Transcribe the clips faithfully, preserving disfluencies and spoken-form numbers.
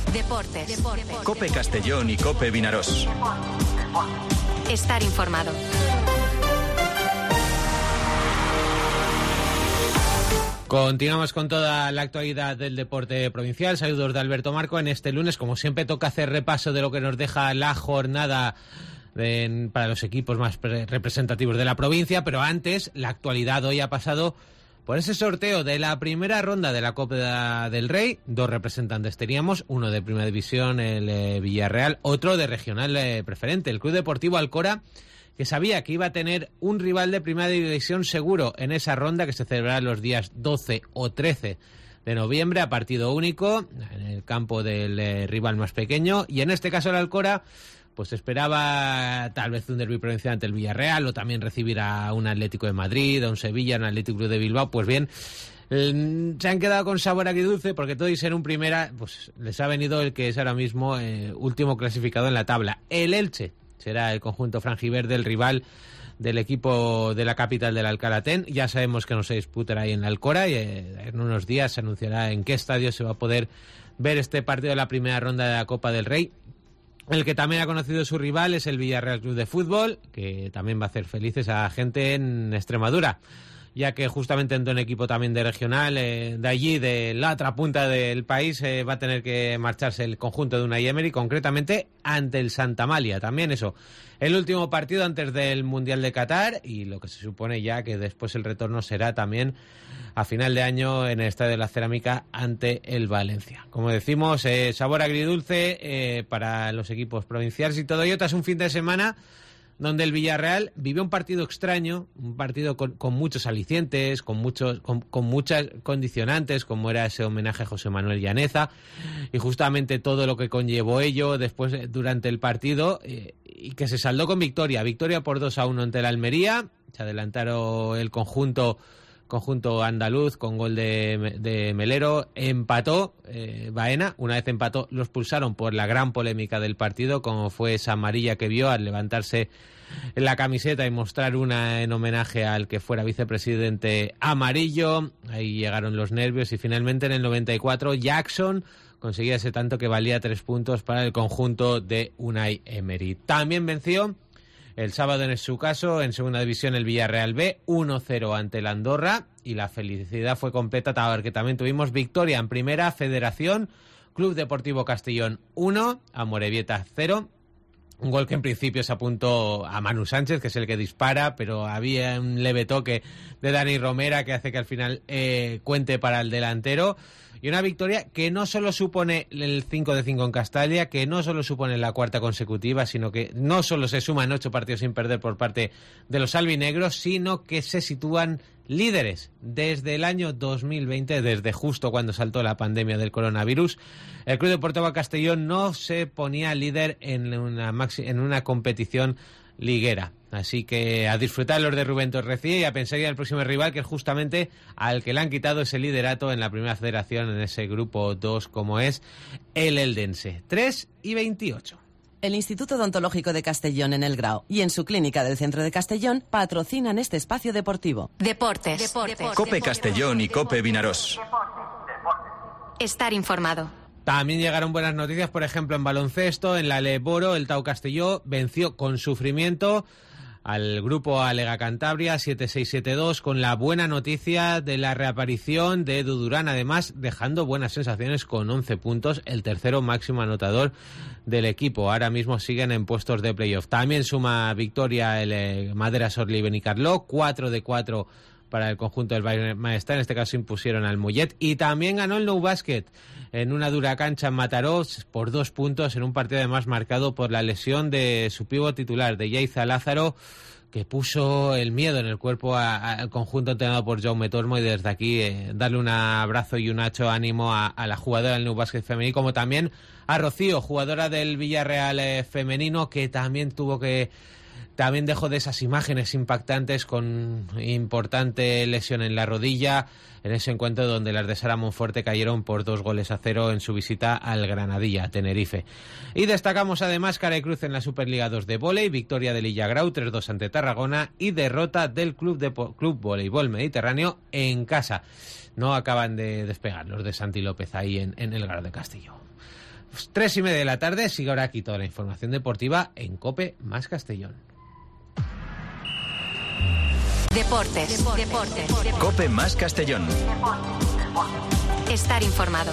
Deportes. Deportes. COPE Castellón y COPE Vinarós. Estar informado. Continuamos con toda la actualidad del deporte provincial. Saludos de Alberto Marco. En este lunes, como siempre, toca hacer repaso de lo que nos deja la jornada de, para los equipos más representativos de la provincia. Pero antes, la actualidad hoy ha pasado por ese sorteo de la primera ronda de la Copa del Rey. Dos representantes teníamos, uno de Primera División, el eh, Villarreal, otro de Regional eh, Preferente, el Club Deportivo Alcora, que sabía que iba a tener un rival de Primera División seguro en esa ronda que se celebrará los días doce o trece de noviembre a partido único en el campo del eh, rival más pequeño. Y en este caso el Alcora pues esperaba tal vez un derbi provincial ante el Villarreal, o también recibir a un Atlético de Madrid, a un Sevilla, a un Atlético Club de Bilbao. Pues bien, eh, se han quedado con sabor agridulce, porque todo y ser un primera, pues les ha venido el que es ahora mismo eh, último clasificado en la tabla, el Elche. Será el conjunto franjiverde el rival del equipo de la capital del Alcalatén. Ya sabemos que no se disputará ahí en la Alcora, y eh, en unos días se anunciará en qué estadio se va a poder ver este partido de la primera ronda de la Copa del Rey. El que también ha conocido su rival es el Villarreal Club de Fútbol, que también va a hacer felices a gente en Extremadura, ya que justamente en un equipo también de regional, eh, de allí, de la otra punta del país, eh, va a tener que marcharse el conjunto de Unai Emery, concretamente ante el Santa Amalia. También eso, el último partido antes del Mundial de Qatar, y lo que se supone ya que después el retorno será también a final de año en el Estadio de la Cerámica ante el Valencia. Como decimos, eh, sabor agridulce eh, para los equipos provinciales, y todo ello tras un fin de semana donde el Villarreal vivió un partido extraño, un partido con, con muchos alicientes, con muchos, con, con muchas condicionantes, como era ese homenaje a José Manuel Llaneza, y justamente todo lo que conllevó ello después durante el partido, eh, y que se saldó con victoria, victoria por dos a uno ante el Almería. Se adelantaron el conjunto conjunto andaluz con gol de, de Melero, empató eh, Baena, una vez empató los expulsaron por la gran polémica del partido, como fue esa amarilla que vio al levantarse la camiseta y mostrar una en homenaje al que fuera vicepresidente amarillo. Ahí llegaron los nervios, y finalmente en el noventa y cuatro Jackson conseguía ese tanto que valía tres puntos para el conjunto de Unai Emery. También venció el sábado en su caso, en segunda división, el Villarreal B, uno cero ante el Andorra, y la felicidad fue completa porque también tuvimos victoria en primera federación, Club Deportivo Castellón uno, Amorebieta cero, un gol que en principio se apuntó a Manu Sánchez, que es el que dispara, pero había un leve toque de Dani Romera que hace que al final eh, cuente para el delantero. Y una victoria que no solo supone el cinco de cinco en Castalla, que no solo supone la cuarta consecutiva, sino que no solo se suman ocho partidos sin perder por parte de los albinegros, sino que se sitúan líderes desde el año dos mil veinte, desde justo cuando saltó la pandemia del coronavirus. El Club Deportivo Castellón no se ponía líder en una, maxi- en una competición liguera. Así que a disfrutar los de Rubén Torrecilla y a pensar ya en el próximo rival, que es justamente al que le han quitado ese liderato en la primera federación, en ese grupo dos, como es el Eldense. tres y veintiocho. El Instituto Odontológico de Castellón en El Grao y en su clínica del centro de Castellón patrocinan este espacio deportivo. Deportes. Deportes. COPE Castellón y COPE Vinarós. Estar informado. También llegaron buenas noticias, por ejemplo, en baloncesto, en la Leboro, el Tau Castelló venció con sufrimiento al grupo Alega Cantabria siete seis siete dos, con la buena noticia de la reaparición de Edu Durán, además dejando buenas sensaciones con once puntos, el tercero máximo anotador del equipo. Ahora mismo siguen en puestos de playoff. También suma victoria el eh, Madera Sorli Benicarló, cuatro de cuatro para el conjunto del Bayern Maestá. En este caso impusieron al Mollet, y también ganó el Nou Basket en una dura cancha en Mataró por dos puntos, en un partido además marcado por la lesión de su pívot titular, de Yaiza Lázaro, que puso el miedo en el cuerpo al conjunto entrenado por Jaume Tormo. Y desde aquí eh, darle un abrazo y un hacho ánimo a, a la jugadora del Nou Basket femenino, como también a Rocío, jugadora del Villarreal eh, femenino, que también tuvo que También dejó de esas imágenes impactantes con importante lesión en la rodilla en ese encuentro donde las de Sara Monforte cayeron por dos goles a cero en su visita al Granadilla, a Tenerife. Y destacamos además Carecruz en la Superliga dos de vóley, victoria del Illagrau tres dos ante Tarragona y derrota del Club de po- Club Voleibol Mediterráneo en casa. No acaban de despegar los de Santi López ahí en, en el Grau de Castillo. Pues tres y media de la tarde, sigue ahora aquí toda la información deportiva en COPE más Castellón. Deportes. Deportes. Deportes. COPE más Castellón. Estar informado.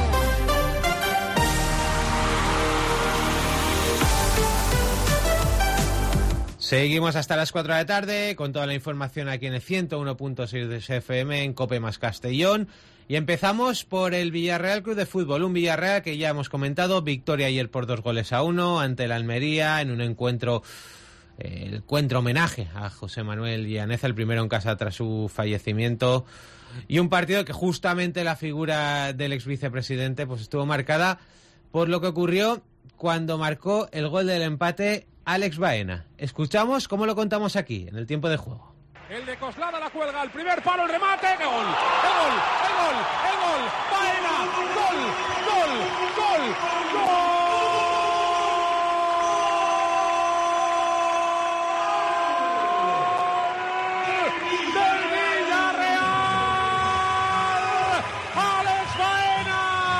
Seguimos hasta las cuatro de la tarde con toda la información aquí en el ciento uno punto seis de F M en COPE más Castellón. Y empezamos por el Villarreal Club de Fútbol, un Villarreal que ya hemos comentado, victoria ayer por dos goles a uno ante el Almería en un encuentro, eh, el encuentro homenaje a José Manuel Llaneza, el primero en casa tras su fallecimiento, y un partido que justamente la figura del ex vicepresidente pues estuvo marcada por lo que ocurrió cuando marcó el gol del empate Alex Baena. Escuchamos cómo lo contamos aquí, en el tiempo de juego. El de Coslada la cuelga, el primer palo, el remate, gol, el gol, el gol, el gol, Baena, gol, gol, gol, gol. Del Villarreal, Alex Baena.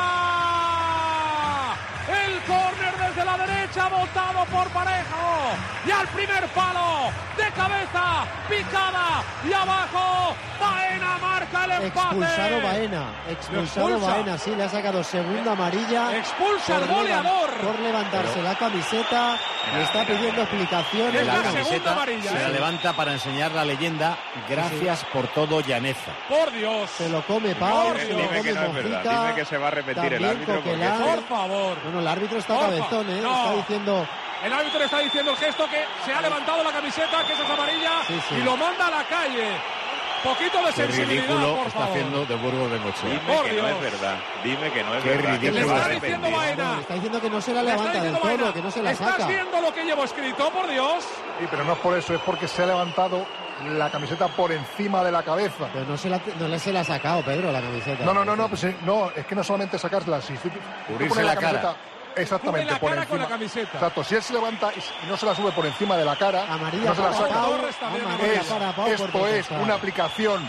El córner desde la derecha, botado por Parejo. Y al primer palo, de cabeza, picada y abajo, Baena marca el empate. Expulsado Baena, expulsado Baena, sí, le ha sacado segunda amarilla. Expulsa al goleador. Por levantarse Pero, la camiseta y está pidiendo explicaciones. Es la, la segunda amarilla. Se la levanta para enseñar la leyenda, gracias sí. por todo Llaneza. Por Dios. Se lo come Pau, se lo Dime come que no es verdad, dime que se va a repetir el árbitro. Coquelán. Por favor. Bueno, el árbitro está Porfa. cabezón, ¿eh? No. Está diciendo... El árbitro le está diciendo el gesto que se ha levantado la camiseta, que esa es amarilla, sí, sí. y lo manda a la calle. Poquito de Qué sensibilidad, ridículo por está favor. haciendo de Burgos Bengoechea. Dime Por que Dios. no es verdad. Dime que no es Qué verdad. ridículo. Le está diciendo arrepentido. Baena. No, está diciendo que no se la Le está levanta del diciendo todo, Baena. que no se la ¿Estás saca. viendo lo que llevo escrito, por Dios? Sí, pero no es por eso, es porque se ha levantado la camiseta por encima de la cabeza. Pero no se la, no le se la ha sacado, Pedro, la camiseta. No, no, no, no, pues, no, es que no solamente sacársela, si tú Cubrirse pones la camiseta, cara. exactamente, Cubre la por cara encima. con la camiseta. Exacto, si él se levanta y no se la sube por encima de la cara, Amarilla no se la para saca. Pau, Torres también, amarilla Es- para Pau por esto es protestar. una aplicación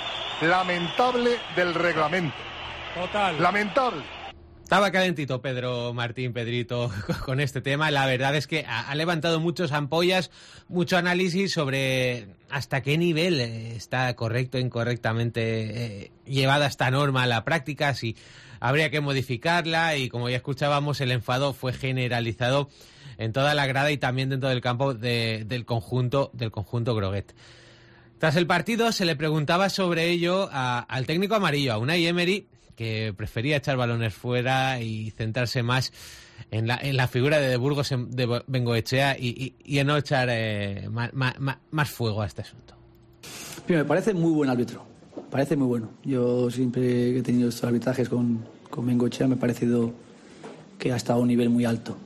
lamentable del reglamento. Total. Lamentable. Estaba calentito Pedro Martín, Pedrito, con este tema. La verdad es que ha, ha levantado muchas ampollas, mucho análisis sobre hasta qué nivel está correcto o incorrectamente eh, llevada esta norma a la práctica, si habría que modificarla, y como ya escuchábamos, el enfado fue generalizado en toda la grada y también dentro del campo de, del conjunto del conjunto groguet. Tras el partido se le preguntaba sobre ello a, al técnico amarillo, a Unai Emery, que prefería echar balones fuera y centrarse más en la, en la figura de, de Burgos de Bengoechea y, y, y en no echar eh, más, más, más fuego a este asunto. Primero, me parece muy buen árbitro, parece muy bueno. Yo siempre he tenido estos arbitrajes con, con Bengoechea, me ha parecido que ha estado a un nivel muy alto.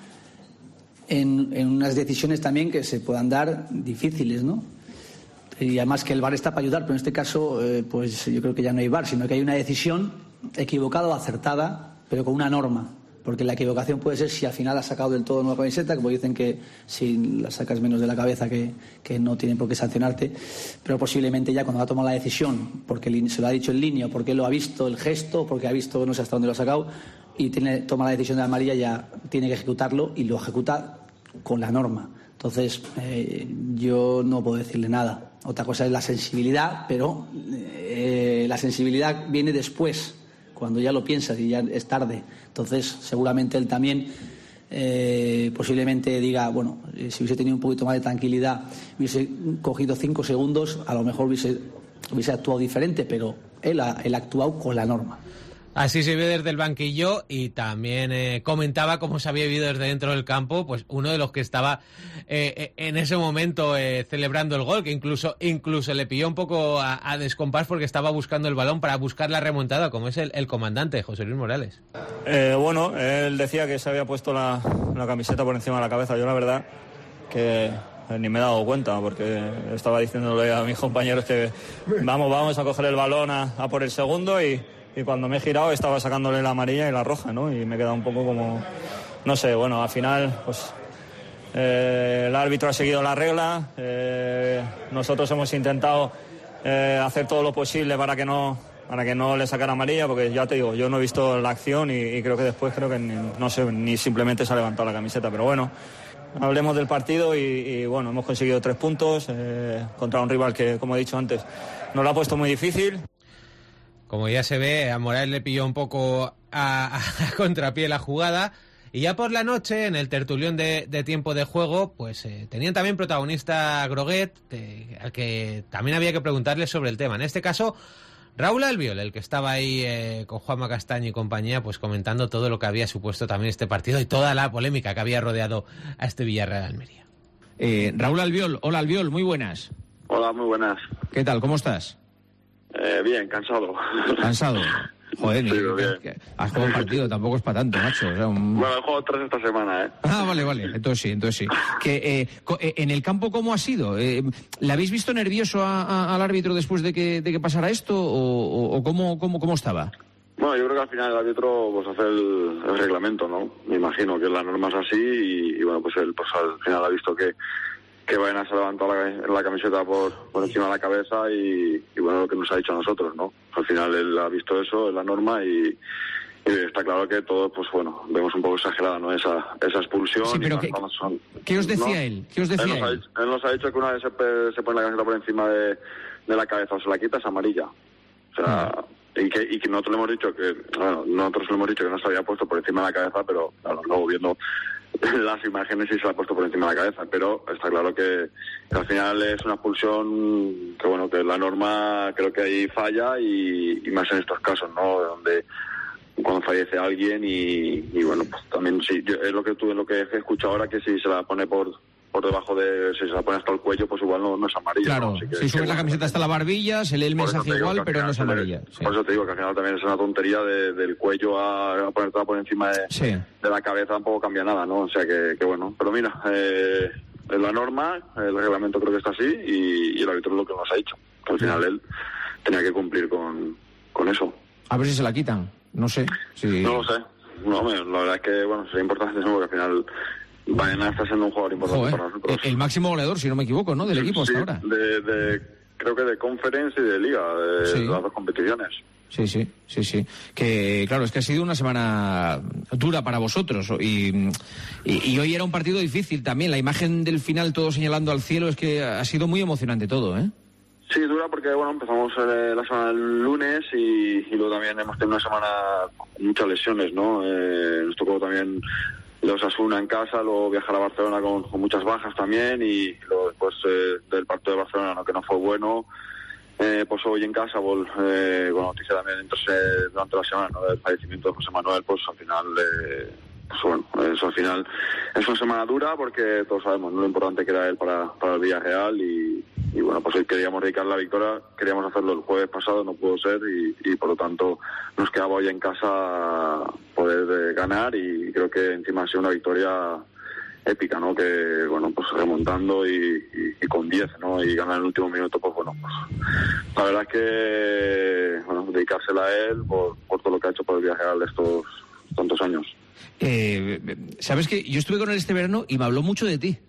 En, en unas decisiones también que se puedan dar difíciles, ¿no? Y además que el V A R está para ayudar, pero en este caso eh, pues yo creo que ya no hay V A R, sino que hay una decisión equivocada o acertada, pero con una norma, porque la equivocación puede ser si al final has sacado del todo una camiseta, como dicen que si la sacas menos de la cabeza que, que no tienen por qué sancionarte, pero posiblemente ya cuando ha tomado la decisión, porque se lo ha dicho en línea, porque lo ha visto el gesto, porque ha visto no sé hasta dónde lo ha sacado, y tiene, toma la decisión de la amarilla, ya tiene que ejecutarlo y lo ejecuta con la norma. Entonces eh, yo no puedo decirle nada. Otra cosa es la sensibilidad, pero eh, la sensibilidad viene después, cuando ya lo piensas y ya es tarde. Entonces seguramente él también eh, posiblemente diga, bueno, eh, si hubiese tenido un poquito más de tranquilidad, hubiese cogido cinco segundos, a lo mejor hubiese, hubiese actuado diferente, pero él ha, él ha actuado con la norma. Así se ve desde el banquillo, y también eh, comentaba cómo se había vivido desde dentro del campo, pues uno de los que estaba eh, en ese momento eh, celebrando el gol, que incluso incluso le pilló un poco a, a descompás porque estaba buscando el balón para buscar la remontada, como es el, el comandante, José Luis Morales. Eh, bueno, él decía que se había puesto la, la camiseta por encima de la cabeza. Yo la verdad que ni me he dado cuenta, porque estaba diciéndole a mis compañeros que vamos, vamos a coger el balón a, a por el segundo, y... Y cuando me he girado estaba sacándole la amarilla y la roja, ¿no? Y me he quedado un poco como... No sé, bueno, al final, pues... Eh, el árbitro ha seguido la regla. Eh, nosotros hemos intentado eh, hacer todo lo posible para que no, para que no le sacara amarilla, porque ya te digo, yo no he visto la acción y, y creo que después creo que ni, no sé, ni simplemente se ha levantado la camiseta, pero bueno, hablemos del partido y, y bueno, hemos conseguido tres puntos eh, contra un rival que, como he dicho antes, nos lo ha puesto muy difícil. Como ya se ve, a Morales le pilló un poco a, a contrapié la jugada. Y ya por la noche, en el tertulión de, de tiempo de juego, pues eh, tenían también protagonista Groguet, eh, al que también había que preguntarle sobre el tema. En este caso, Raúl Albiol, el que estaba ahí eh, con Juanma Castaño y compañía, pues comentando todo lo que había supuesto también este partido y toda la polémica que había rodeado a este Villarreal de Almería. Eh, Raúl Albiol, hola Albiol, muy buenas. Hola, muy buenas. ¿Qué tal, cómo estás? Eh, bien, cansado. ¿Cansado? Joder, sí, ni, bien. Que, has jugado un partido, tampoco es para tanto, macho. O sea, un... Bueno, he jugado tres esta semana, ¿eh? Ah, vale, vale, entonces sí, entonces sí. Que, eh, co- eh, ¿En el campo cómo ha sido? Eh, ¿Le habéis visto nervioso a, a, al árbitro después de que, de que pasara esto o, o, o cómo, cómo, cómo estaba? Bueno, yo creo que al final el árbitro pues hace el, el reglamento, ¿no? Me imagino que la norma es así y, y bueno, pues él pues, al final ha visto que que Baena se ha levantado la, la camiseta por, por encima de la cabeza y, y bueno, lo que nos ha dicho a nosotros, ¿no? Al final él ha visto eso, es la norma y, y está claro que todos, pues bueno, vemos un poco exagerada, ¿no? Esa, esa expulsión. Sí, pero y ¿qué, vamos, son, ¿qué os decía ¿no? él? ¿Qué os decía él? Nos ha él? dicho, él nos ha dicho que una vez se, pe- se pone la camiseta por encima de, de la cabeza o se la quita, es amarilla. O sea... Mm. Y que, y que nosotros le hemos dicho que, bueno, nosotros le hemos dicho que no se había puesto por encima de la cabeza, pero claro, luego viendo las imágenes sí se la ha puesto por encima de la cabeza, pero está claro que, que al final es una expulsión que bueno, que la norma creo que ahí falla y, y más en estos casos, ¿no? Donde cuando fallece alguien y, y bueno, pues también sí, yo, es lo que tú, lo que he escuchado ahora, que si se la pone por por debajo de, si se la pone hasta el cuello, pues igual no, no es amarilla. Claro, ¿no? Así que, si subes que, la camiseta hasta la barbilla, se lee el mensaje igual, pero no es amarilla. Sí. Por eso te digo que al final también es una tontería de, del cuello a, a ponerte por encima de, sí. de la cabeza, tampoco cambia nada, ¿no? O sea que, que bueno, pero mira, eh, es la norma, el reglamento creo que está así y, y el árbitro es lo que nos ha dicho, que al final él tenía que cumplir con, con eso. A ver si se la quitan, no sé. Si... No lo sé, no, hombre, la verdad es que bueno, sería importante porque al final Baena está siendo un jugador importante Joder, para nosotros. El máximo goleador, si no me equivoco, ¿no? Del equipo hasta sí, ahora. De, de, creo que de Conference y de Liga, de sí. las dos competiciones. Sí, sí, sí, sí. Que claro, es que ha sido una semana dura para vosotros y, y, y hoy era un partido difícil también. La imagen del final, todo señalando al cielo, es que ha sido muy emocionante todo, ¿eh? Sí, dura porque, bueno, empezamos eh, la semana el lunes y, y luego también hemos tenido una semana con muchas lesiones, ¿no? Eh, nos tocó también los Osasuna en casa, luego viajar a Barcelona con, con muchas bajas también y luego después eh, del partido de Barcelona, ¿no? Que no fue bueno. Eh, pues hoy en casa, vol, eh, con noticia también entonces, durante la semana, ¿no? Del fallecimiento de José Manuel, pues al final... Eh, pues bueno, eso al final es una semana dura porque todos sabemos, ¿no? Lo importante que era él para, para el Villarreal y, y bueno, pues hoy queríamos dedicar la victoria, queríamos hacerlo el jueves pasado, no pudo ser y, y por lo tanto nos quedaba hoy en casa poder eh, ganar y creo que encima ha sido una victoria épica, ¿no? Que bueno, pues remontando y, y, y con diez, ¿no? Y ganar en el último minuto, pues bueno, pues la verdad es que bueno, dedicársela a él por, por todo lo que ha hecho por el Villarreal estos tantos años. Eh, Sabes que yo estuve con él este verano y me habló mucho de ti.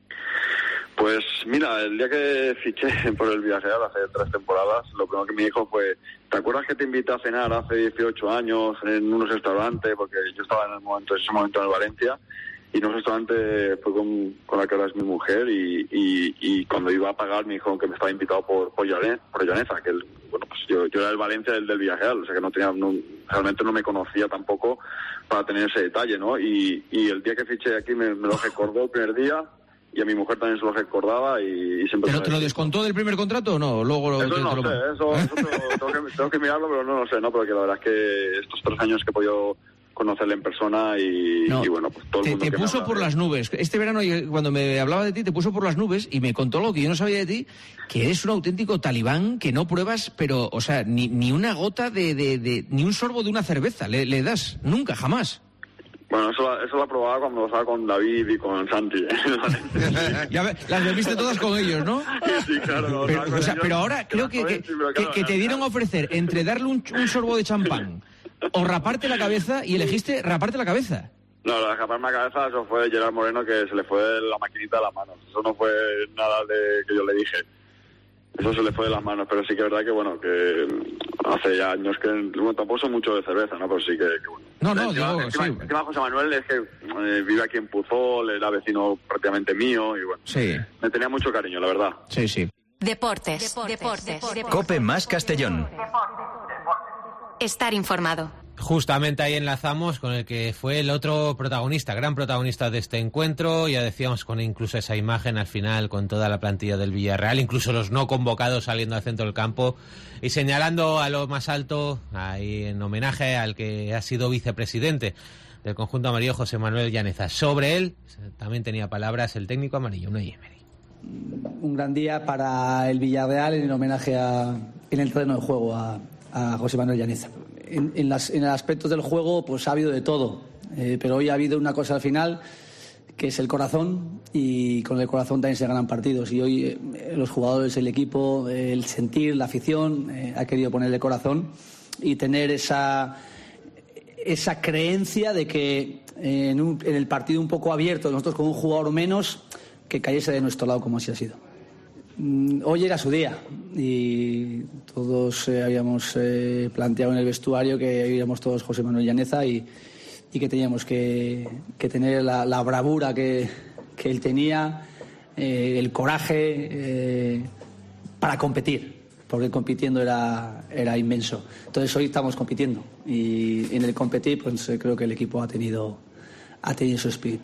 Pues mira, el día que fiché por el Villarreal hace tres temporadas, lo primero que me dijo fue, ¿te acuerdas que te invité a cenar hace dieciocho años en unos restaurantes? Porque yo estaba en el momento, en ese momento en el Valencia, y en un restaurante fue con, con la que ahora es mi mujer, y, y, y cuando iba a pagar me dijo que me estaba invitado por, por, Llaneza, por Llaneza, que el, bueno, pues yo, yo era el Valencia del, del Villarreal, o sea que no tenía, no, realmente no me conocía tampoco para tener ese detalle, ¿no? Y, y el día que fiché aquí me, me lo recordó el primer día, y a mi mujer también se lo recordaba y, y siempre... ¿Pero te lo descontó del primer contrato o no? Luego lo, eso te, no te lo... sé, eso, eso tengo, tengo, que, tengo que mirarlo, pero no lo sé, ¿no? Porque la verdad es que estos tres años que he podido conocerle en persona y, no, y bueno, pues todo el te, mundo te que puso me habla, por ¿eh? las nubes. Este verano, cuando me hablaba de ti, te puso por las nubes y me contó lo que yo no sabía de ti, que eres un auténtico talibán que no pruebas, pero, o sea, ni, ni una gota de, de, de... ni un sorbo de una cerveza le, le das, nunca, jamás. Bueno, eso, eso lo probaba cuando lo estaba con David y con Santi. ¿eh? Ya ve, las bebiste todas con ellos, ¿no? Sí, claro. Pero, o sea, pero ahora creo que, que, que, que te dieron a ofrecer entre darle un, un sorbo de champán o raparte la cabeza y elegiste raparte la cabeza. No, lo de raparme la cabeza, eso fue Gerard Moreno, que se le fue la maquinita de las manos. Eso no fue nada de que yo le dije. Eso se le fue de las manos, pero sí que es verdad que, bueno, que hace ya años que, bueno, tampoco soy mucho de cerveza, ¿no? Pero sí que, que bueno. No, no, encima, digo, encima, sí. encima José Manuel es que eh, vive aquí en Puzol, era vecino prácticamente mío y bueno, sí. me tenía mucho cariño, la verdad. Sí, sí. Deportes, deportes, deportes, deportes. Cope más Castellón. Estar informado. Justamente ahí enlazamos con el que fue el otro protagonista, gran protagonista de este encuentro. Ya decíamos, con incluso esa imagen al final con toda la plantilla del Villarreal, incluso los no convocados saliendo al centro del campo y señalando a lo más alto, ahí en homenaje al que ha sido vicepresidente del conjunto amarillo, José Manuel Llaneza. Sobre él también tenía palabras el técnico amarillo, Unai Emery. Un gran día para el Villarreal en homenaje a, en el terreno de juego a, a José Manuel Llaneza. En, en, las, en el aspecto del juego pues ha habido de todo, eh, pero hoy ha habido una cosa al final que es el corazón, y con el corazón también se ganan partidos, y hoy eh, los jugadores, el equipo, eh, el sentir, la afición eh, ha querido ponerle corazón y tener esa, esa creencia de que eh, en, un, en el partido un poco abierto, nosotros con un jugador menos, que cayese de nuestro lado como así ha sido. Hoy era su día y todos eh, habíamos eh, planteado en el vestuario que íbamos todos José Manuel Llaneza y, y que teníamos que, que tener la, la bravura que, que él tenía, eh, el coraje eh, para competir, porque compitiendo era, era inmenso. Entonces hoy estamos compitiendo y en el competir pues eh, creo que el equipo ha tenido, ha tenido su espíritu.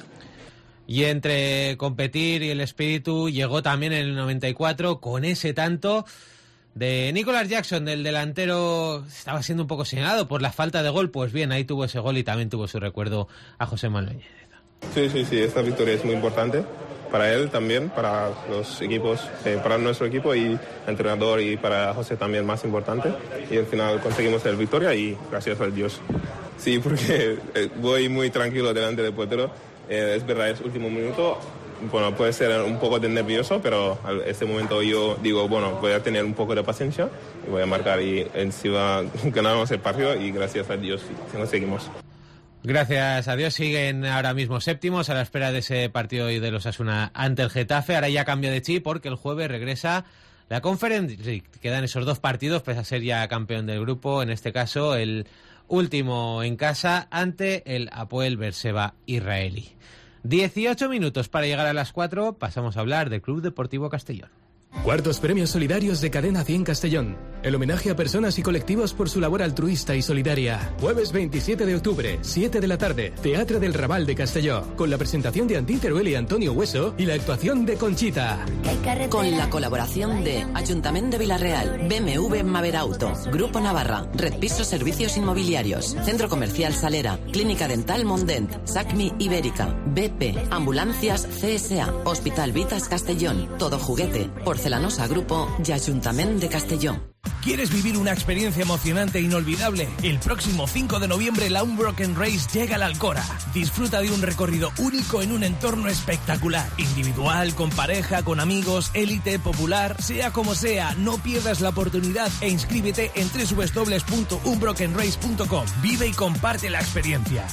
Y entre competir y el espíritu llegó también en el noventa y cuatro con ese tanto de Nicholas Jackson, del delantero. Estaba siendo un poco señalado por la falta de gol. Pues bien, ahí tuvo ese gol y también tuvo su recuerdo a José Manuel Llaneza. Sí, sí, sí, esta victoria es muy importante para él también, para los equipos, eh, para nuestro equipo y el entrenador, y para José también más importante. Y al final conseguimos la victoria y gracias a Dios. Sí, porque eh, voy muy tranquilo delante del portero. Eh, es verdad, es último minuto, bueno, puede ser un poco de nervioso, pero en este momento yo digo, bueno, voy a tener un poco de paciencia y voy a marcar, y encima ganamos el partido y gracias a Dios sí, seguimos. Gracias a Dios siguen ahora mismo séptimos a la espera de ese partido hoy de los Osasuna ante el Getafe. Ahora ya cambio de chip porque el jueves regresa la Conference League. Quedan esos dos partidos, pese a ser ya campeón del grupo, en este caso el último en casa ante el Hapoel Beerseba israelí. dieciocho minutos para llegar a las cuatro, pasamos a hablar del Club Deportivo Castellón. Cuartos premios solidarios de Cadena cien Castellón. El homenaje a personas y colectivos por su labor altruista y solidaria. Jueves veintisiete de octubre, siete de la tarde, Teatro del Raval de Castelló. Con la presentación de Antín Teruel y Antonio Hueso y la actuación de Conchita. Con la colaboración de Ayuntamiento de Villarreal, B M W Maverauto, Grupo Navarra, Red Piso Servicios Inmobiliarios, Centro Comercial Salera, Clínica Dental Mondent, Sacmi Ibérica, B P, Ambulancias C S A, Hospital Vitas Castellón, Todo Juguete, Porcelanosa Grupo y Ayuntamiento de Castellón. ¿Quieres vivir una experiencia emocionante e inolvidable? El próximo cinco de noviembre la Unbroken Race llega a la Alcora. Disfruta de un recorrido único en un entorno espectacular. Individual, con pareja, con amigos, élite, popular, sea como sea, no pierdas la oportunidad e inscríbete en doble u doble u doble u punto unbroken race punto com. Vive y comparte la experiencia.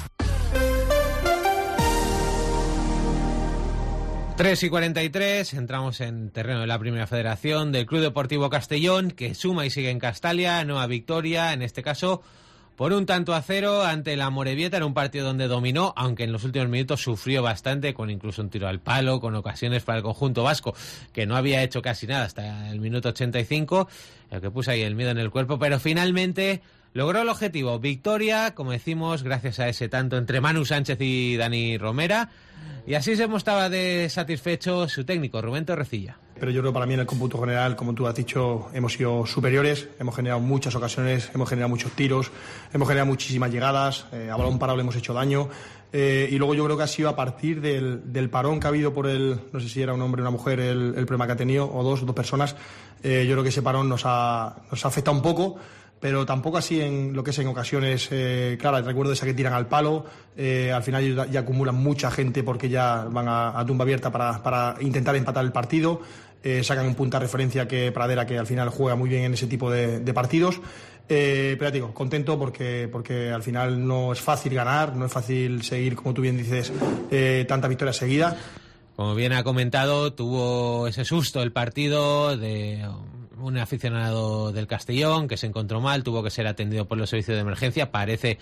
tres y cuarenta y tres, entramos en terreno de la Primera Federación del Club Deportivo Castellón, que suma y sigue en Castalia, nueva victoria, en este caso por un tanto a cero ante la Amorebieta, en un partido donde dominó, aunque en los últimos minutos sufrió bastante, con incluso un tiro al palo, con ocasiones para el conjunto vasco, que no había hecho casi nada hasta el minuto ochenta y cinco, el que puso ahí el miedo en el cuerpo, pero finalmente logró el objetivo, victoria, como decimos, gracias a ese tanto entre Manu Sánchez y Dani Romera. Y así se mostraba de satisfecho su técnico, Rubén Torrecilla. Pero yo creo que para mí en el cómputo general, como tú has dicho, hemos sido superiores, hemos generado muchas ocasiones, hemos generado muchos tiros, hemos generado muchísimas llegadas, eh, a balón parado le hemos hecho daño, eh, y luego yo creo que ha sido a partir del, del parón que ha habido por el, no sé si era un hombre o una mujer el, el problema que ha tenido, o dos, dos personas, eh, yo creo que ese parón nos ha, nos ha afectado un poco, pero tampoco así en lo que es en ocasiones, eh, claro, recuerdo esa que tiran al palo, eh, al final ya, ya acumulan mucha gente porque ya van a, a tumba abierta para, para intentar empatar el partido, eh, sacan un punta de referencia que Pradera, que al final juega muy bien en ese tipo de, de partidos, eh, pero ya digo, contento porque, porque al final no es fácil ganar, no es fácil seguir, como tú bien dices, eh, tanta victoria seguida. Como bien ha comentado, tuvo ese susto el partido de... un aficionado del Castellón que se encontró mal, tuvo que ser atendido por los servicios de emergencia. Parece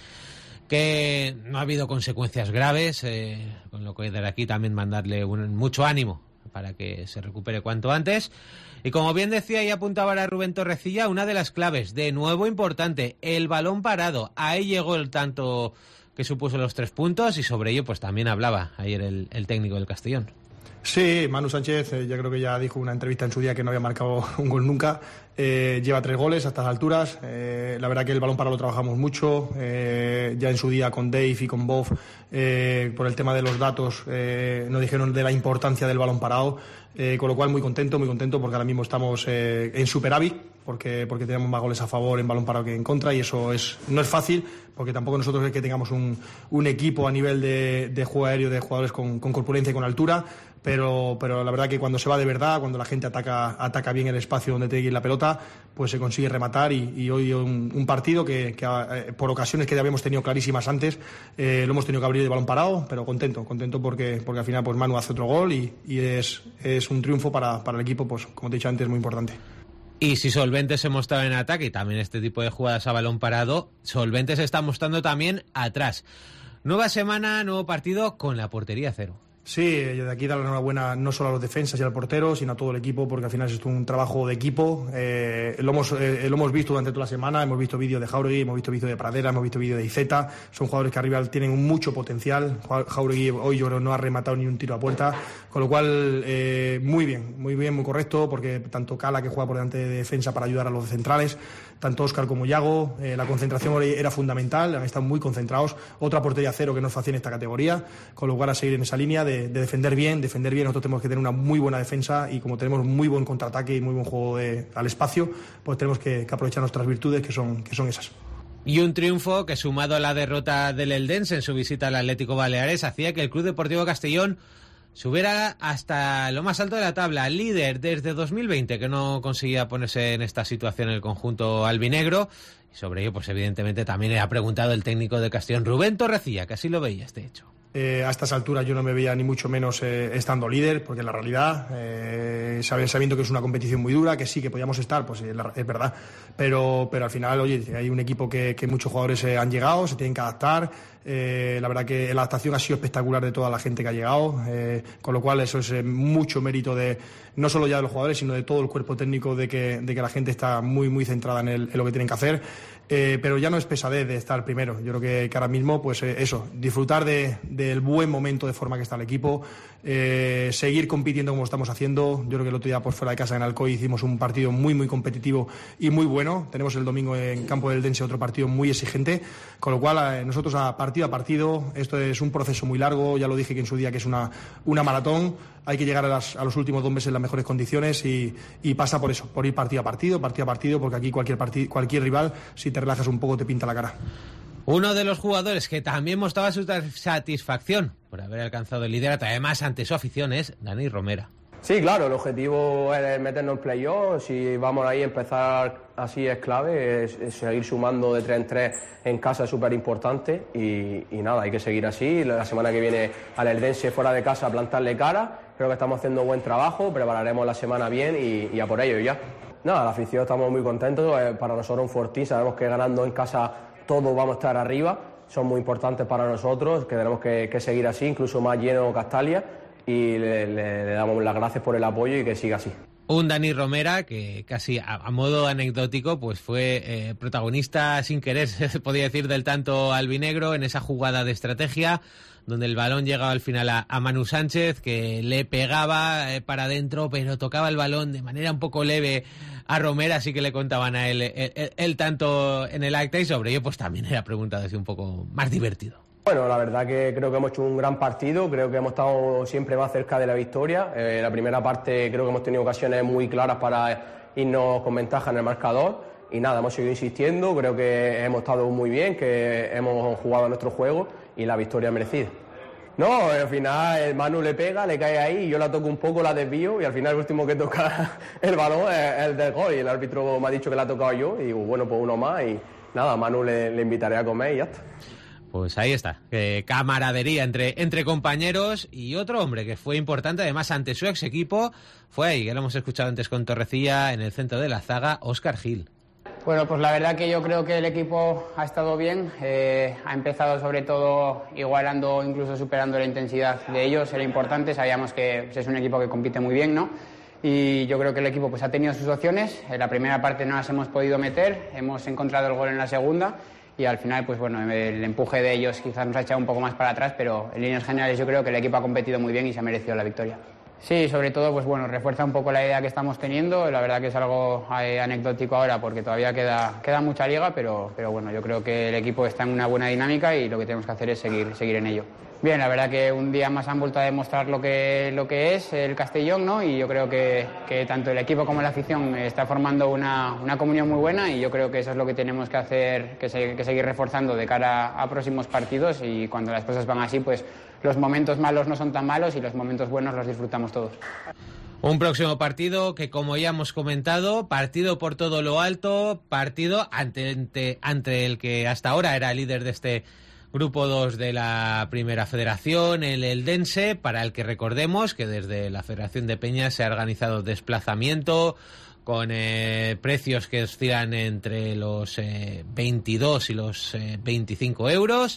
que no ha habido consecuencias graves, eh, con lo que desde aquí también mandarle un, mucho ánimo para que se recupere cuanto antes. Y como bien decía y apuntaba ahora Rubén Torrecilla, una de las claves, de nuevo importante, el balón parado. Ahí llegó el tanto que supuso los tres puntos y sobre ello pues también hablaba ayer el, el técnico del Castellón. Sí, Manu Sánchez, eh, yo creo que ya dijo en una entrevista en su día que no había marcado un gol nunca. Eh, lleva tres goles a estas alturas. Eh, la verdad que el balón parado lo trabajamos mucho. Eh, ya en su día con Dave y con Bob, eh, por el tema de los datos, eh, nos dijeron de la importancia del balón parado. Eh, con lo cual muy contento, muy contento porque ahora mismo estamos eh, en superávit, porque, porque tenemos más goles a favor en balón parado que en contra, y eso es no es fácil, porque tampoco nosotros es que tengamos un, un equipo a nivel de, de juego aéreo, de jugadores con, con corpulencia y con altura, pero, pero la verdad que cuando se va de verdad, cuando la gente ataca, ataca bien el espacio donde tiene que ir la pelota, pues se consigue rematar, y, y hoy un, un partido que, que eh, por ocasiones que ya habíamos tenido clarísimas antes, eh, lo hemos tenido que abrir de balón parado, pero contento, contento porque, porque al final pues Manu hace otro gol y, y es, es un triunfo para, para el equipo, pues como te he dicho antes, muy importante. Y si Solvente se mostraba en ataque y también este tipo de jugadas a balón parado, Solvente se está mostrando también atrás. Nueva semana, nuevo partido con la portería cero. Sí, de aquí dar la enhorabuena no solo a los defensas y al portero, sino a todo el equipo, porque al final es un trabajo de equipo. Eh, lo, hemos, eh, lo hemos visto durante toda la semana, hemos visto vídeos de Jauregui, hemos visto vídeos de Pradera, hemos visto vídeos de Iceta. Son jugadores que arriba tienen mucho potencial. Jauregui hoy yo creo no ha rematado ni un tiro a puerta, con lo cual eh, muy bien, muy bien, muy correcto, porque tanto Cala, que juega por delante de defensa para ayudar a los centrales, tanto Óscar como Yago, eh, la concentración era fundamental, han estado muy concentrados. Otra portería cero que no es fácil en esta categoría, con lo cual a seguir en esa línea de, de defender bien, defender bien. Nosotros tenemos que tener una muy buena defensa, y como tenemos muy buen contraataque y muy buen juego de, al espacio, pues tenemos que, que aprovechar nuestras virtudes, que son, que son esas. Y un triunfo que, sumado a la derrota del Eldense en su visita al Atlético Baleares, hacía que el Club Deportivo Castellón subiera hasta lo más alto de la tabla, líder desde dos mil veinte, que no conseguía ponerse en esta situación el conjunto albinegro. Y sobre ello, pues evidentemente también le ha preguntado el técnico de Castellón, Rubén Torrecilla, que así lo veía este hecho. Eh, a estas alturas yo no me veía ni mucho menos eh, estando líder, porque en la realidad, eh, sabiendo que es una competición muy dura, que sí que podíamos estar, pues eh, es verdad, pero, pero al final, oye, hay un equipo que, que muchos jugadores eh, han llegado, se tienen que adaptar. Eh, la verdad que la adaptación ha sido espectacular de toda la gente que ha llegado, eh, con lo cual eso es eh, mucho mérito de no solo ya de los jugadores, sino de todo el cuerpo técnico, de que, de que la gente está muy muy centrada en, el, en lo que tienen que hacer. Eh, pero ya no es pesadez de estar primero. Yo creo que, que ahora mismo, pues eh, eso, disfrutar de, del buen momento de forma que está el equipo, eh, seguir compitiendo como estamos haciendo. Yo creo que el otro día, pues fuera de casa en Alcoy, hicimos un partido muy muy competitivo y muy bueno. Tenemos el domingo en Campo del Eldense otro partido muy exigente, con lo cual eh, nosotros a partido a partido, esto es un proceso muy largo, ya lo dije que en su día que es una, una maratón, hay que llegar a, las, a los últimos dos meses en las mejores condiciones, y, y pasa por eso, por ir partido a partido, partido a partido, porque aquí cualquier, partid, cualquier rival, si te relajas un poco, te pinta la cara. Uno de los jugadores que también mostraba su satisfacción por haber alcanzado el liderato, además ante su afición, es Dani Romera. Sí, claro, el objetivo es meternos en playoffs. Si vamos ahí a empezar así es clave, es, es seguir sumando de tres en tres en casa, es súper importante, y, y nada, hay que seguir así. La semana que viene al Eldense fuera de casa a plantarle cara, creo que estamos haciendo buen trabajo, prepararemos la semana bien y, y a por ello ya. Nada, la afición estamos muy contentos, para nosotros un fortín, sabemos que ganando en casa todos vamos a estar arriba, son muy importantes para nosotros, que tenemos que, que seguir así, incluso más lleno Castalia, y le, le, le damos las gracias por el apoyo y que siga así. Un Dani Romera que casi a, a modo anecdótico pues fue eh, protagonista sin querer, se podría decir, del tanto albinegro en esa jugada de estrategia donde el balón llegaba al final a, a Manu Sánchez, que le pegaba eh, para adentro, pero tocaba el balón de manera un poco leve a Romera, así que le contaban a él el, el, el tanto en el acta, y sobre ello pues también era preguntado así un poco más divertido. Bueno, la verdad que creo que hemos hecho un gran partido, creo que hemos estado siempre más cerca de la victoria. Eh, la primera parte creo que hemos tenido ocasiones muy claras para irnos con ventaja en el marcador, y nada, hemos seguido insistiendo, creo que hemos estado muy bien, que hemos jugado nuestro juego y la victoria merecida. No, al final el Manu le pega, le cae ahí, y yo la toco un poco, la desvío, y al final el último que toca el balón es el del gol, y el árbitro me ha dicho que la ha tocado yo, y digo, bueno, pues uno más, y nada, a Manu le, le invitaré a comer y ya está. Pues ahí está, eh, camaradería entre, entre compañeros. Y otro hombre que fue importante, además ante su ex equipo, fue ahí, que lo hemos escuchado antes con Torrecilla, en el centro de la zaga, Óscar Gil. Bueno, pues la verdad que yo creo que el equipo ha estado bien, eh, ha empezado sobre todo igualando, incluso superando la intensidad de ellos, era importante, sabíamos que pues, es un equipo que compite muy bien, ¿no? Y yo creo que el equipo pues ha tenido sus opciones, en la primera parte no las hemos podido meter, hemos encontrado el gol en la segunda y al final, pues bueno, el empuje de ellos quizás nos ha echado un poco más para atrás, pero en líneas generales yo creo que el equipo ha competido muy bien y se ha merecido la victoria. Sí, sobre todo, pues bueno, refuerza un poco la idea que estamos teniendo. La verdad que es algo eh, anecdótico ahora porque todavía queda, queda mucha liga, pero, pero bueno, yo creo que el equipo está en una buena dinámica y lo que tenemos que hacer es seguir, seguir en ello. Bien, la verdad que un día más han vuelto a demostrar lo que, lo que es el Castellón, ¿no? Y yo creo que, que tanto el equipo como la afición está formando una, una comunión muy buena y yo creo que eso es lo que tenemos que hacer, que, se, que seguir reforzando de cara a próximos partidos y cuando las cosas van así, pues los momentos malos no son tan malos y los momentos buenos los disfrutamos todos. Un próximo partido que, como ya hemos comentado, partido por todo lo alto, partido ante, ante, ante el que hasta ahora era líder de este Grupo dos de la Primera Federación, el Eldense, para el que recordemos que desde la Federación de Peñas se ha organizado desplazamiento con eh, precios que oscilan entre los eh, veintidós y los eh, veinticinco euros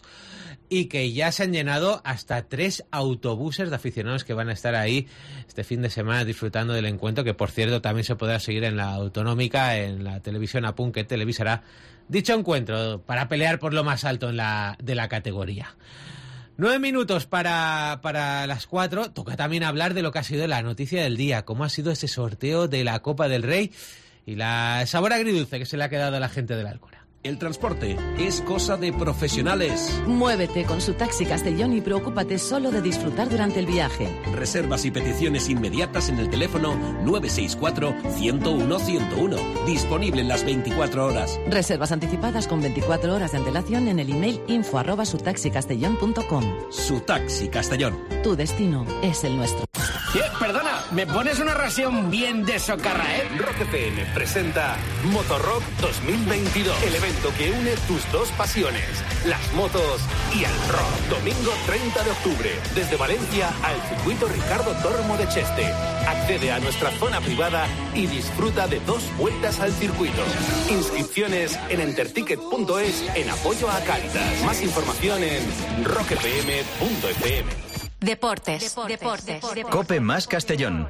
y que ya se han llenado hasta tres autobuses de aficionados que van a estar ahí este fin de semana disfrutando del encuentro, que por cierto también se podrá seguir en la Autonómica, en la televisión A P U N, que televisará dicho encuentro para pelear por lo más alto en la, de la categoría. Nueve minutos para, para las cuatro. Toca también hablar de lo que ha sido la noticia del día, cómo ha sido ese sorteo de la Copa del Rey y la sabor agridulce que se le ha quedado a la gente del Alcora. El transporte es cosa de profesionales. Muévete con su Taxi Castellón y preocúpate solo de disfrutar durante el viaje. Reservas y peticiones inmediatas en el teléfono nueve seis cuatro, ciento uno, ciento uno. Disponible en las veinticuatro horas. Reservas anticipadas con veinticuatro horas de antelación en el email info arroba sutaxicastellón punto com. Su Taxi Castellón. Tu destino es el nuestro. Eh, perdona, ¿me pones una ración bien de socarra, eh? Rock F M presenta Motorrock dos mil veintidós, el evento que une tus dos pasiones, las motos y el rock. Domingo treinta de octubre, desde Valencia al circuito Ricardo Tormo de Cheste. Accede a nuestra zona privada y disfruta de dos vueltas al circuito. Inscripciones en enterticket punto es en apoyo a Cáritas. Más información en rock f m punto f m. Deportes, deportes, deportes, deportes. Cope más Castellón.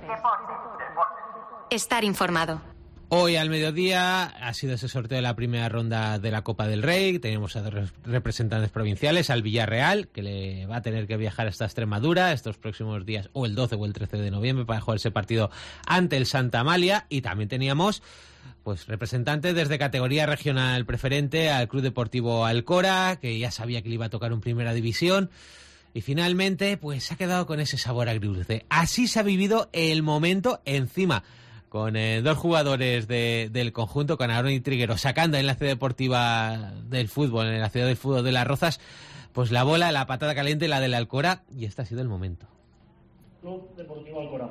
Estar informado. Hoy al mediodía ha sido ese sorteo de la primera ronda de la Copa del Rey. Tenemos a dos representantes provinciales, al Villarreal, que le va a tener que viajar hasta Extremadura estos próximos días, o el doce o el trece de noviembre, para jugar ese partido ante el Santa Amalia. Y también teníamos pues representantes desde categoría regional preferente al Club Deportivo Alcora, que ya sabía que le iba a tocar un Primera División. Y finalmente, pues se ha quedado con ese sabor agridulce. Así se ha vivido el momento encima, con eh, dos jugadores de, del conjunto, con Aarón y Triguero, sacando en la ciudad deportiva del fútbol, en la ciudad del fútbol de Las Rozas, pues la bola, la patada caliente, la del Alcora, y este ha sido el momento. Club Deportivo Alcora.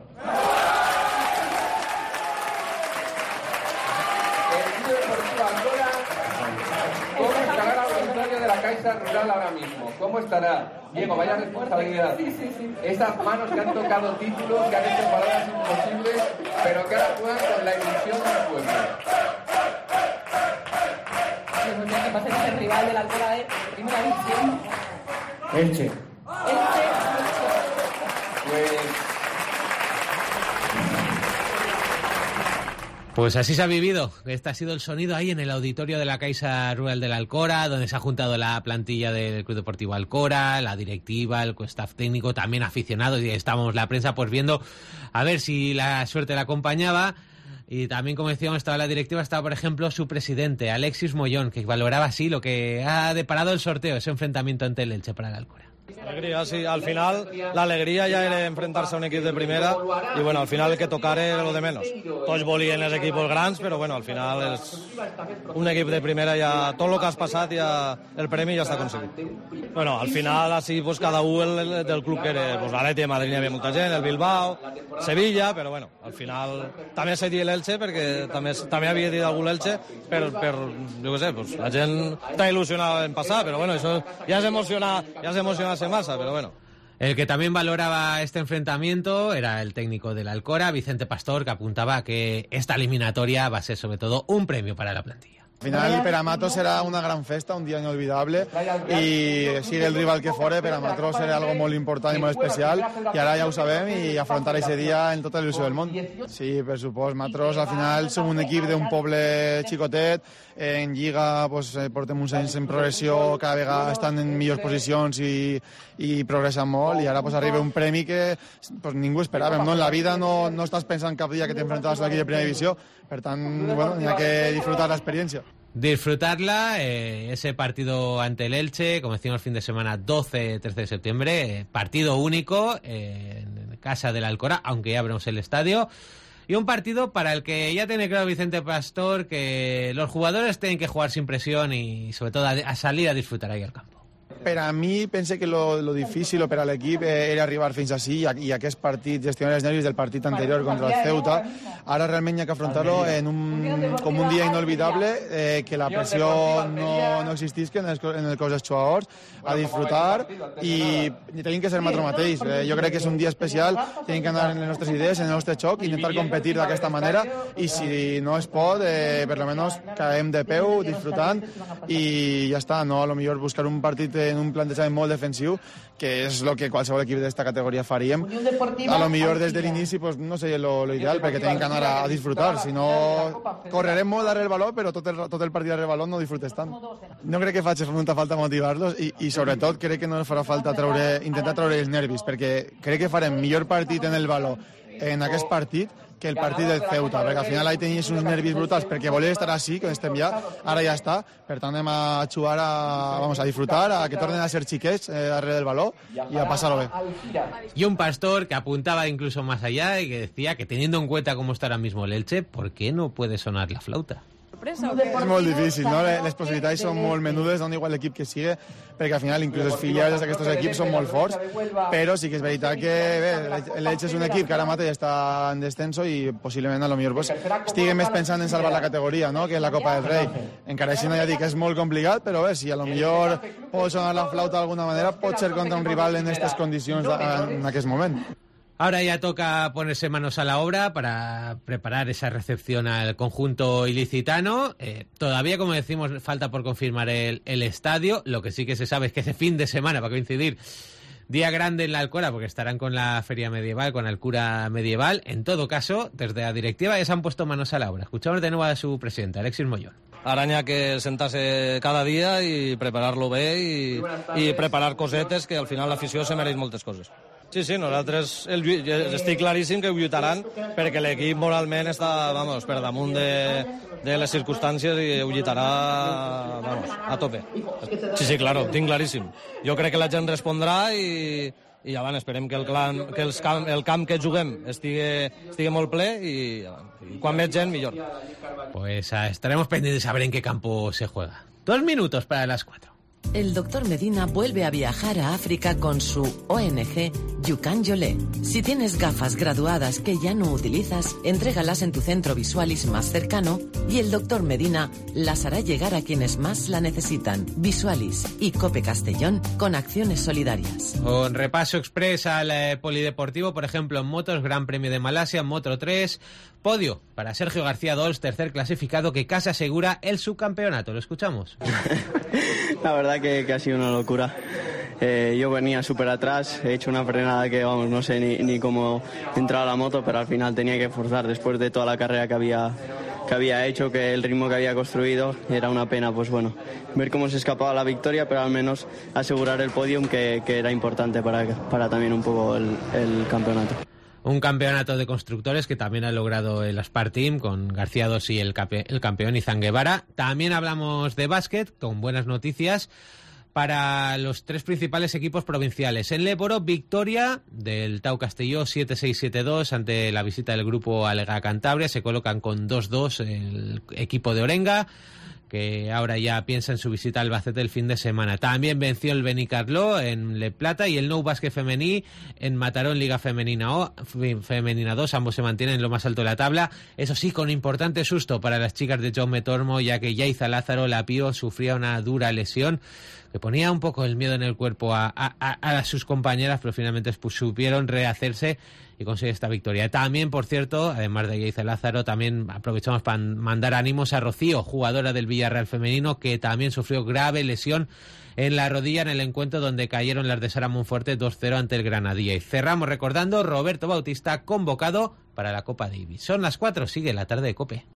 El Club Deportivo Alcora, ¿cómo estará la auditorio de la Caixa Rural ahora mismo? ¿Cómo estará? Diego, vaya responsabilidad. Sí, sí, sí. Esas manos que han tocado títulos, que han hecho palabras imposibles, pero que ahora juegan con la ilusión del pueblo. Pues ya que va a ser el rival del Alcora de Primera División. Elche. Elche. Pues... Pues así se ha vivido. Este ha sido el sonido ahí en el auditorio de la Caixa Rural del Alcora, donde se ha juntado la plantilla del Club Deportivo Alcora, la directiva, el staff técnico, también aficionados, y estábamos la prensa pues viendo a ver si la suerte la acompañaba. Y también, como decíamos, estaba la directiva, estaba por ejemplo su presidente, Alexis Mollón, que valoraba así lo que ha deparado el sorteo, ese enfrentamiento ante el Elche para el Alcora. Alegría, sí. Al final, la alegría ya era enfrentarse a un equipo de primera y, bueno, al final el que tocar era lo de menos. Tots volien els equipos grans, però, bueno, al final és un equip de primera, ja tot el que has passat, ja, el premi ja està aconseguit. Bueno, al final, així, pues, cada un el, del club que era, pues, l'Atleti de Madrid hi havia molta gent, el Bilbao, Sevilla, però, bueno, al final també s'ha dit l'Elche, perquè també, també havia dit algú l'Elche, per, per, jo què sé, pues, la gent està il·lusionada en passar, però, bueno, això ja és emocionar, ja és emocionar-se massa, però, bueno. El que también valoraba este enfrentamiento era el técnico del Alcora, Vicente Pastor, que apuntaba a que esta eliminatoria va a ser sobre todo un premio para la plantilla. Al final, per a Matos serà una gran festa, un dia inolvidable, i sigui el rival que fora, per a Matos serà algo molt important i molt especial, i ara ja ho sabem, i afrontar aquest dia en tota l'il·lusió del món. Sí, per supost, Matos al final som un equip d'un poble xicotet, en Lliga pues, portem uns anys en progressió, cada vegada estan en millors posicions i, i progressen molt, i ara pues, arriba un premi que pues, ningú esperàvem. No? En la vida no, no estàs pensant cap dia que t'enfrontaves a l'equip de primera divisió, per tant, bueno, hi ha que disfrutar l'experiència. Disfrutarla, eh, ese partido ante el Elche, como decimos el fin de semana, doce trece de septiembre, eh, partido único eh, en casa del Alcora, aunque ya abrimos el estadio, y un partido para el que ya tiene claro Vicente Pastor que los jugadores tienen que jugar sin presión y sobre todo a, a salir a disfrutar ahí al campo. Per a mi, pense que lo, lo difícil per a l'equip era arribar fins així i, i aquest partit, gestionar els nervis del partit anterior contra el Ceuta. Ara realment hi ha que afrontar-lo en un, com un dia inolvidable, eh, que la pressió no, no existisca en, els, en el cos dels jugadors, a disfrutar i, i tenim que ser matro mateix. Eh, jo crec que és un dia especial, tenim que anar en les nostres idees, en el nostre xoc, intentar competir d'aquesta manera i si no es pot, eh, per lo menos caem de peu, disfrutant i ja està, no? A lo millor buscar un partit en un plantejament molt defensiu, que és el que qualsevol equip d'esta categoria faríem. A lo millor des de l'inici pues, no seria lo, lo ideal, perquè tenim que anar a, a disfrutar. Si no, correrem molt darrere el baló, però tot el, tot el partit darrere el baló no disfrutes tant. No crec que faci molta falta motivar-los i, i sobretot crec que no farà falta treure, intentar treure els nervis, perquè crec que farem millor partit en el baló en aquest partit que el partit del Ceuta, perquè al final ahí tenies uns nervis brutals perquè volia estar així, que estem ja, ara ja està, per tant anem a jugar, a, vamos, a disfrutar, a que tornen a ser xiquets eh, darrere del baló y a pasarlo bien. Y un Pastor que apuntaba incluso más allá y que decía que teniendo en cuenta cómo está ahora mismo el Elche, ¿por qué no puede sonar la flauta? És molt difícil, no? Les possibilitats són molt menudes, dona igual l'equip que sigui, perquè al final inclús els filials d'aquests equips són molt forts, però sí que és veritat que bé, l'Elche és un equip que ara mateix està en descenso i possiblement a lo millor pues, estigui més pensant en salvar la categoria, no? Que en la Copa del Rei. Encara així no ja dic que és molt complicat, però bé, si a lo millor pot sonar la flauta d'alguna manera, pot ser contra un rival en aquestes condicions en aquest moment. Ahora ya toca ponerse manos a la obra para preparar esa recepción al conjunto ilicitano. Eh, todavía, como decimos, falta por confirmar el, el estadio. Lo que sí que se sabe es que ese fin de semana va a coincidir día grande en la Alcora, porque estarán con la feria medieval, con Alcura medieval. En todo caso, desde la directiva ya se han puesto manos a la obra. Escuchamos de nuevo a su presidente, Alexis Mollón. Ara n'hi ha que sentar-se cada dia i preparar-lo bé i, i preparar cosetes que al final l'afició se mereix moltes coses. Sí, sí, nosaltres el, estic claríssim que ho lluitaran perquè l'equip moralment està, vamos, per damunt de, de les circumstàncies i ho lluitarà, vamos, a tope. Sí, sí, claro, tinc claríssim. Jo crec que la gent respondrà i, i ja van, esperem que el, clan, que els camp, el camp que juguem estigui, estigui molt ple i, i quan més gent, millor. Pues estaremos pendientes de saber en qué campo se juega. Dos minutos para las cuatro. El doctor Medina vuelve a viajar a África con su O N G Yukan Yole. Si tienes gafas graduadas que ya no utilizas, entrégalas en tu centro Visualis más cercano y el doctor Medina las hará llegar a quienes más la necesitan. Visualis y Cope Castellón con acciones solidarias. Un repaso express al eh, polideportivo, por ejemplo, en motos, Gran Premio de Malasia, Moto tres, podio para Sergio García Dols, tercer clasificado, que casi asegura el subcampeonato. Lo escuchamos. La verdad que, que ha sido una locura. Eh, yo venía súper atrás, he hecho una frenada que, vamos, no sé ni, ni cómo entrar a la moto, pero al final tenía que forzar después de toda la carrera que había, que había hecho, que el ritmo que había construido. Era una pena, pues bueno, ver cómo se escapaba la victoria, pero al menos asegurar el podium, que, que era importante para, para también un poco el, el campeonato. Un campeonato de constructores que también ha logrado el Aspar Team con García Dos y el, cape, el campeón Izan Guevara. También hablamos de básquet con buenas noticias para los tres principales equipos provinciales. En Léboro, victoria del Tau Castelló siete seis siete dos ante la visita del grupo Alega Cantabria. Se colocan con dos dos el equipo de Orenga, que ahora ya piensa en su visita al Albacete el fin de semana. También venció el Benicarló en Le Plata y el Nou Basque Femení en Mataró en Liga Femenina, o, Femenina dos. Ambos se mantienen en lo más alto de la tabla. Eso sí, con importante susto para las chicas de Jaume Tormo, ya que Yaiza Lázaro, la Pío, sufría una dura lesión que ponía un poco el miedo en el cuerpo a, a, a, a sus compañeras, pero finalmente pues, supieron rehacerse y conseguir esta victoria. También, por cierto, además de Yaiza Lázaro, también aprovechamos para mandar ánimos a Rocío, jugadora del Villarreal femenino, que también sufrió grave lesión en la rodilla en el encuentro donde cayeron las de Sara Monforte dos cero ante el Granadilla. Y cerramos recordando Roberto Bautista convocado para la Copa Davis. Son las cuatro, sigue la tarde de COPE.